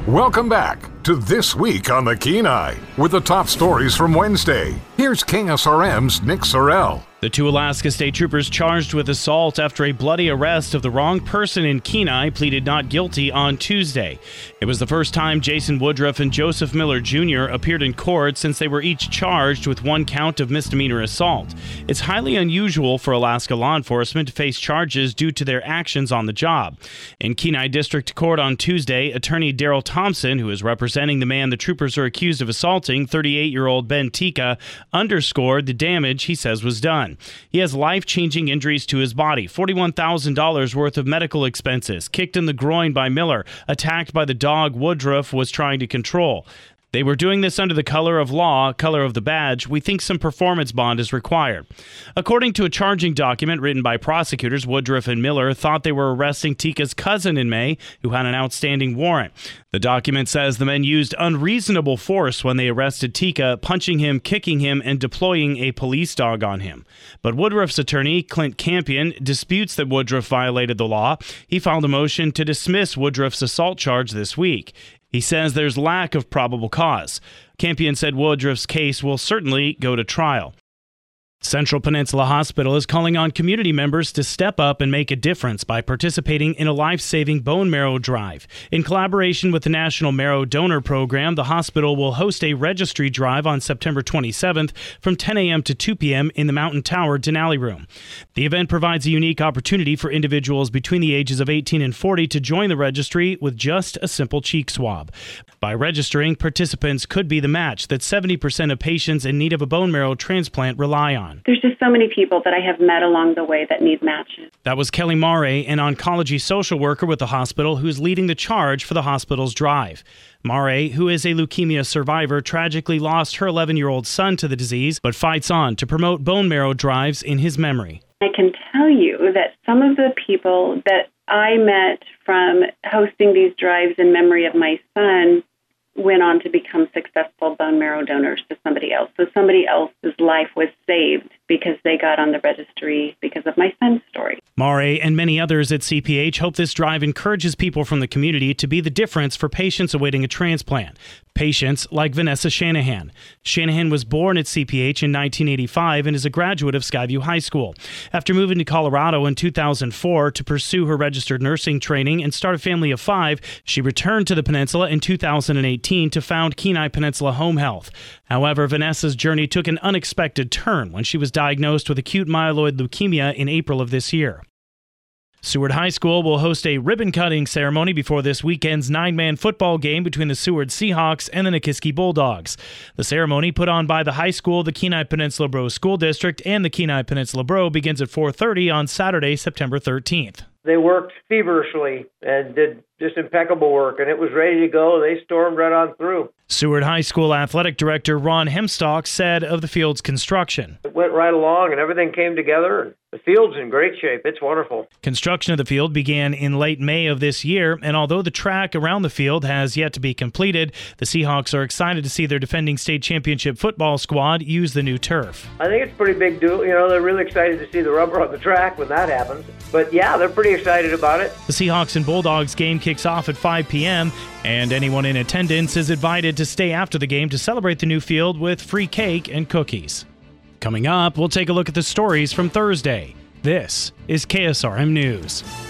Welcome back to This Week on the Kenai with the top stories from Wednesday. Here's KSRM's Nick Sorrell. The two Alaska State Troopers charged with assault after a bloody arrest of the wrong person in Kenai pleaded not guilty on Tuesday. It was the first time Jason Woodruff and Joseph Miller Jr. appeared in court since they were each charged with one count of misdemeanor assault. It's highly unusual for Alaska law enforcement to face charges due to their actions on the job. In Kenai District Court on Tuesday, attorney Daryl Thompson, who is representing the man the troopers are accused of assaulting, 38-year-old Ben Tika, underscored the damage he says was done. He has life-changing injuries to his body, $41,000 worth of medical expenses, kicked in the groin by Miller, attacked by the dog Woodruff was trying to control. They were doing this under the color of law, color of the badge. We think some performance bond is required. According to a charging document written by prosecutors, Woodruff and Miller thought they were arresting Tika's cousin in May, who had an outstanding warrant. The document says the men used unreasonable force when they arrested Tika, punching him, kicking him, and deploying a police dog on him. But Woodruff's attorney, Clint Campion, disputes that Woodruff violated the law. He filed a motion to dismiss Woodruff's assault charge this week. He says there's lack of probable cause. Campion said Woodruff's case will certainly go to trial. Central Peninsula Hospital is calling on community members to step up and make a difference by participating in a life-saving bone marrow drive. In collaboration with the National Marrow Donor Program, the hospital will host a registry drive on September 27th from 10 a.m. to 2 p.m. in the Mountain Tower Denali Room. The event provides a unique opportunity for individuals between the ages of 18 and 40 to join the registry with just a simple cheek swab. By registering, participants could be the match that 70% of patients in need of a bone marrow transplant rely on. There's just so many people that I have met along the way that need matches. That was Kelly Mare, an oncology social worker with the hospital who's leading the charge for the hospital's drive. Mare, who is a leukemia survivor, tragically lost her 11-year-old son to the disease, but fights on to promote bone marrow drives in his memory. I can tell you that some of the people that I met from hosting these drives in memory of my son went on to become successful bone marrow donors to somebody else. So somebody else's life was saved because they got on the registry because of my son's story. Mare and many others at CPH hope this drive encourages people from the community to be the difference for patients awaiting a transplant. Patients like Vanessa Shanahan. Shanahan was born at CPH in 1985 and is a graduate of Skyview High School. After moving to Colorado in 2004 to pursue her registered nursing training and start a family of 5, she returned to the peninsula in 2018 to found Kenai Peninsula Home Health. However, Vanessa's journey took an unexpected turn when she was diagnosed with acute myeloid leukemia in April of this year. Seward High School will host a ribbon-cutting ceremony before this weekend's 9-man football game between the Seward Seahawks and the Nikiski Bulldogs. The ceremony, put on by the high school, the Kenai Peninsula Bro School District, and the Kenai Peninsula Bro, begins at 4:30 on Saturday, September 13th. They worked feverishly and did just impeccable work, and it was ready to go. They stormed right on through. Seward High School Athletic Director Ron Hemstock said of the field's construction. It went right along, and everything came together, and the field's in great shape. It's wonderful. Construction of the field began in late May of this year, and although the track around the field has yet to be completed, the Seahawks are excited to see their defending state championship football squad use the new turf. I think it's a pretty big deal. You know, they're really excited to see the rubber on the track when that happens. But yeah, they're pretty excited about it. The Seahawks and Bulldogs game kicks off at 5 p.m., and anyone in attendance is invited to stay after the game to celebrate the new field with free cake and cookies. Coming up, we'll take a look at the stories from Thursday. This is KSRM News.